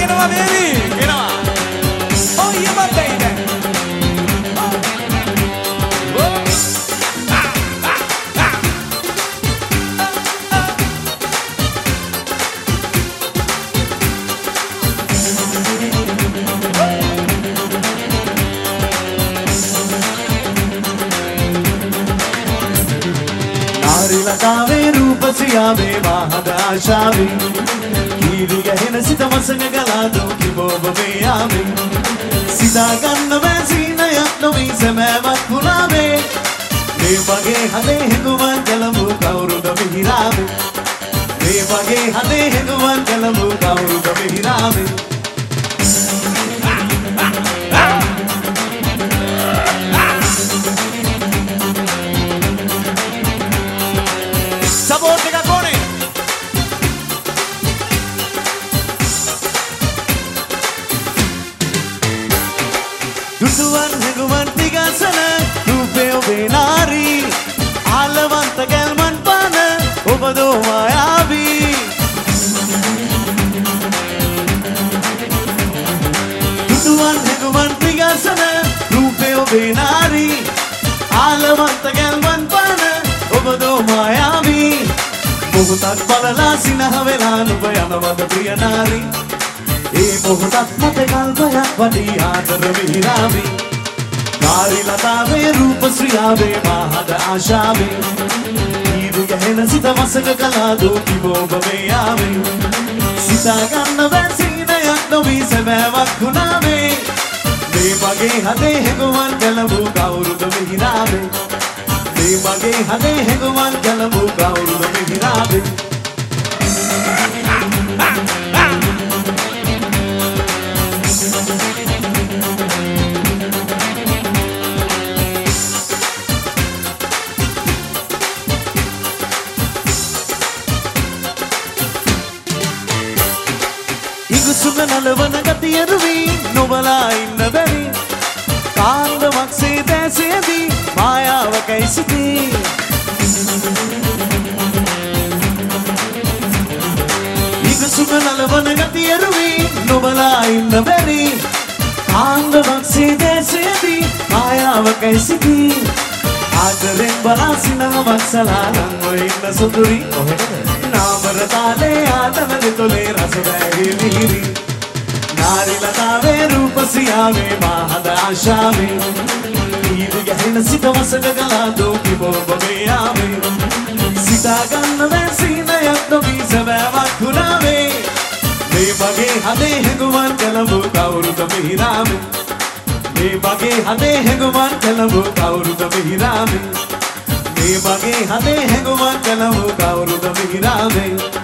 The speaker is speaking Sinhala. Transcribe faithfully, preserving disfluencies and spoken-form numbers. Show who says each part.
Speaker 1: කියනවා baby කියනවා oh yeah my baby
Speaker 2: लतावे रूप सियावे बाहद आशावे कीरी गहन सित मसंग गला दो की बोब में आवे सिता गन्न वैसी नयन नवी समय वकुलावे मे बगे हले हिगुवन जलमु कौरुद मिहिरावे मे बगे हले हिगुवन जलमु कौरुद मिहिरावे
Speaker 1: Support එක කොනේ
Speaker 2: දුටුවන් හැඟුමන් තිගසන රූපේ ඔබේ නාරී ආලවන්ත ගැල්මන් පාන ඔබ දෝ මායාවී දුටුවන් හැඟුමන් තිගසන රූපේ ඔබේ නාරී ආලවන්ත ගැල්මන් පාන ඔබ දෝ මායාවී මොහොතක් බලලා සිනහ වෙලා නුඹ යනවද ප්‍රිය නාරී ඒ මොහොතක් මත කල්පයක් වඩී ආදර විහිරාවේ නාරී ලතාවේ රූප ශ්‍රියාවේ මාහද ආශාවේ ඊරු ගැහෙන සිත මසක කලා දෝ කිබෝබ මේ යාවේ සිතා ගන්න වැසිනයක් නොවී සැබෑවක් වුණාවේ මේ මගේ හදේ හැඟුමන් ගැලවූ කවුරුද විහිරාවේ මේ මගේ හදේ හැඟුමන් ගැලවූ කවුරුද විහිරාවේ ඉගුසුම නලවන ගතියරුවී නොබලා ඉන්න බැරි කාන්දමක් සේ දැසේදී මායාවකයි සිටී ඉගුසුම නලවන ගතියරුවී නොබලා ඉන්න බැරි කාන්දමක් සේ දැසේදී මායාවකයි සිටී ආදරෙන් බලා සිනහවක් සලා නංගො ඉන්න සුදුරි නාමර තාලේ ආතන දෙතොලේ රස බැගී මිහිරි නාරි ලතාවේ රූප සියාවේ මාහද ආශාවේ ඊරු ගැහෙන සිත වසක ගලා දෝ කිබෝබ මේ යාවේ සිතා ගන්න වැසිනයක් නොවී සැබෑවක් වුණාවේ මේ මගේ හදේ හැඟුමන් ගැලවූ කවුරුද මිහිරාවේ මේ මගේ හදේ හැඟුමන් ගැලවූ කවුරුද මිහිරාවේ මේ මගේ හදේ හැඟුමන් ගැලවූ කවුරුද මිහිරාවේ